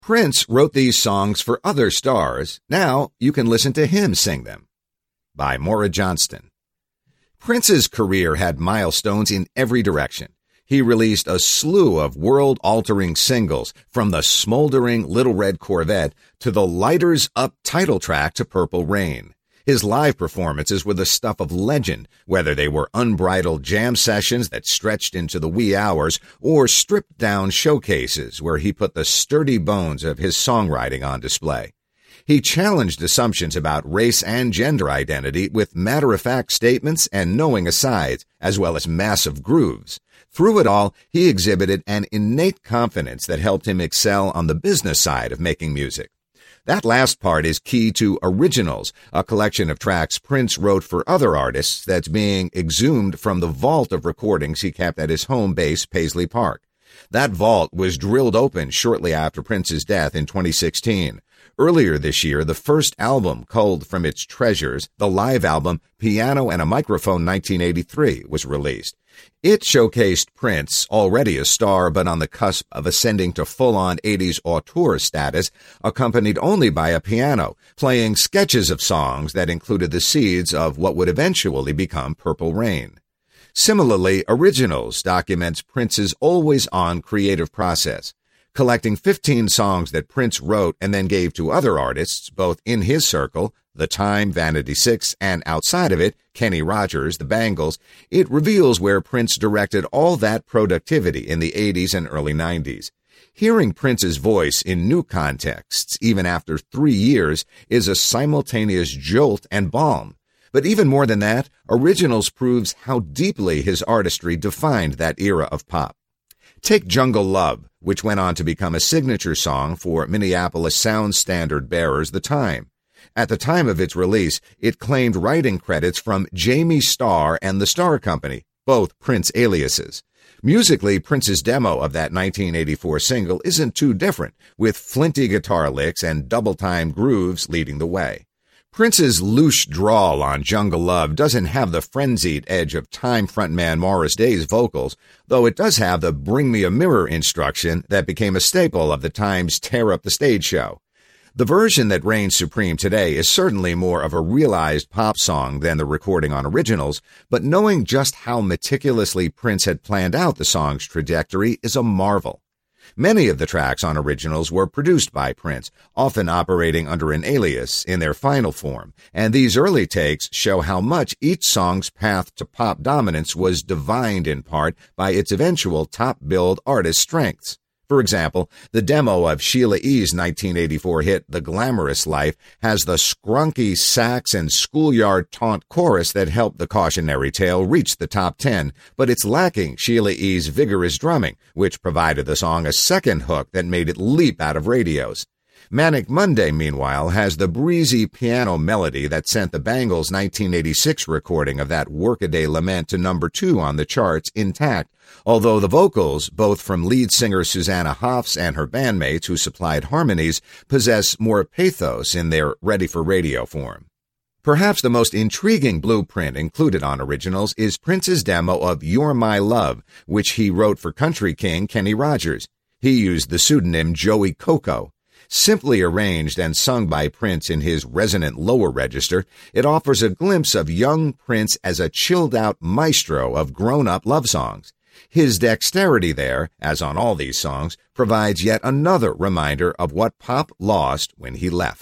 Prince wrote these songs for other stars. Now you can listen to him sing them. By Maura Johnston. Prince's career had milestones in every direction. He released a slew of world-altering singles, from the smoldering Little Red Corvette to the Lighters Up title track to Purple Rain. His live performances were the stuff of legend, whether they were unbridled jam sessions that stretched into the wee hours or stripped-down showcases where he put the sturdy bones of his songwriting on display. He challenged assumptions about race and gender identity with matter-of-fact statements and knowing asides, as well as massive grooves. Through it all, he exhibited an innate confidence that helped him excel on the business side of making music. That last part is key to Originals, a collection of tracks Prince wrote for other artists that's being exhumed from the vault of recordings he kept at his home base, Paisley Park. That vault was drilled open shortly after Prince's death in 2016. Earlier this year, the first album culled from its treasures, the live album Piano and a Microphone 1983, was released. It showcased Prince, already a star but on the cusp of ascending to full-on 80s auteur status, accompanied only by a piano, playing sketches of songs that included the seeds of what would eventually become Purple Rain. Similarly, Originals documents Prince's always-on creative process, collecting 15 songs that Prince wrote and then gave to other artists, both in his circle, The Time, Vanity 6, and outside of it, Kenny Rogers, The Bangles. It reveals where Prince directed all that productivity in the 80s and early 90s. Hearing Prince's voice in new contexts, even after 3 years, is a simultaneous jolt and balm. But even more than that, Originals proves how deeply his artistry defined that era of pop. Take Jungle Love, which went on to become a signature song for Minneapolis sound standard bearers The Time. At the time of its release, it claimed writing credits from Jamie Starr and the Starr Company, both Prince aliases. Musically, Prince's demo of that 1984 single isn't too different, with flinty guitar licks and double-time grooves leading the way. Prince's louche drawl on Jungle Love doesn't have the frenzied edge of Time frontman Morris Day's vocals, though it does have the Bring Me a Mirror instruction that became a staple of the Time's Tear Up the Stage show. The version that reigns supreme today is certainly more of a realized pop song than the recording on Originals, but knowing just how meticulously Prince had planned out the song's trajectory is a marvel. Many of the tracks on Originals were produced by Prince, often operating under an alias in their final form, and these early takes show how much each song's path to pop dominance was divined in part by its eventual top-billed artist strengths. For example, the demo of Sheila E.'s 1984 hit The Glamorous Life has the scrunky sax and schoolyard taunt chorus that helped the cautionary tale reach the top 10, but it's lacking Sheila E.'s vigorous drumming, which provided the song a second hook that made it leap out of radios. Manic Monday, meanwhile, has the breezy piano melody that sent the Bangles' 1986 recording of that Workaday lament to number 2 on the charts intact, although the vocals, both from lead singer Susanna Hoffs and her bandmates who supplied harmonies, possess more pathos in their ready-for-radio form. Perhaps the most intriguing blueprint included on Originals is Prince's demo of You're My Love, which he wrote for country king Kenny Rogers. He used the pseudonym Joey Coco. Simply arranged and sung by Prince in his resonant lower register, it offers a glimpse of young Prince as a chilled-out maestro of grown-up love songs. His dexterity there, as on all these songs, provides yet another reminder of what pop lost when he left.